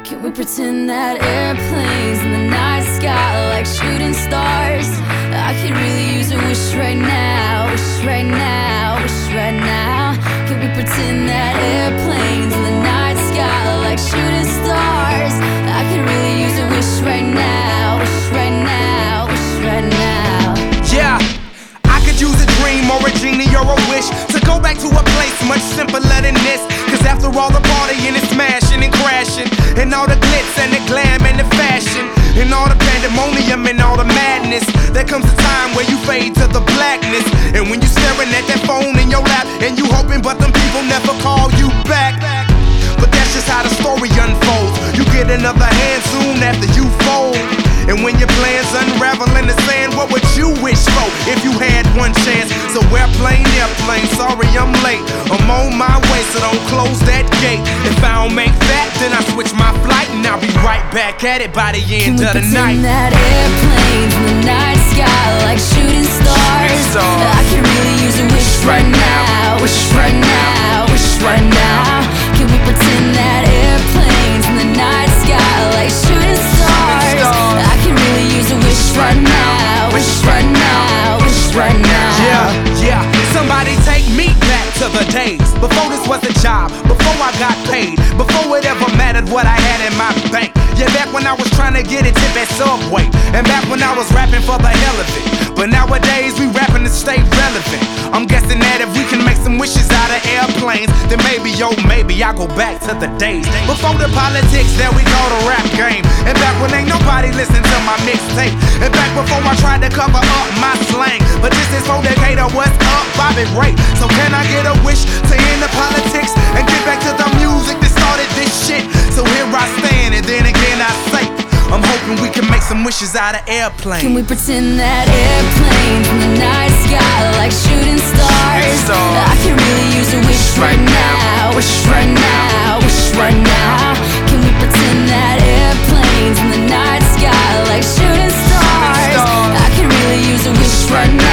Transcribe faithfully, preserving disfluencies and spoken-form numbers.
Can we pretend that airplanes in the night sky like shooting stars? I could really use a wish right now, wish right now, wish right now. Can we pretend that airplanes in the night sky like shooting stars? I could really use a wish right now, wish right now, wish right now. Yeah, I could use a dream or a genie or a wish to go back to a place much simpler than this. Cause after all the partying and smashing and crashing, and all the glitz and the glam and the fashion, and all the pandemonium and all the madness, there comes a time where you fade to the blackness. And when you staring at that phone in your lap, and you hoping but them people never call you back. But that's just how the story unfolds. You get another hand soon after you fold. And when your plans unravel in the sand, what would you wish for if you had one chance? So airplane, airplane, sorry I'm late. I'm on my way, so don't close that gate. If I don't make that, then I switch my flight, and I'll be right back at it by the end of the night. Can we pretend that airplanes in the night sky like shooting stars? I could really use a wish right now, wish right now, wish right now. Can we pretend that airplanes in the night sky like shooting stars? I can really use a wish right now, wish right now, wish right now. Yeah, yeah, somebody take me back to the days before this was a job, before I got paid, before it ever mattered what I had in my bank. Yeah, back when I was trying to get a tip at Subway, and back when I was rapping for the hell of it. But nowadays we rapping to stay relevant. I'm guessing that if we can make some wishes out of airplanes, then maybe, yo, maybe I'll go back to the days before the politics that we call the rap game. And back when ain't nobody listen to my mixtape. And back before I tried to cover up my slang. But this is for Decatur, what's up, Bobby Ray? So can I get a wish to end the politics and get back to the music that started this shit? So here I stand, and then again I say, I'm hoping we can make some wishes out of airplanes. Can we pretend that airplanes in the night sky like shooting stars? I can really use a wish right now, wish right now, wish right now. Can we pretend that airplanes in the night sky like shooting stars? I can really use a wish right now.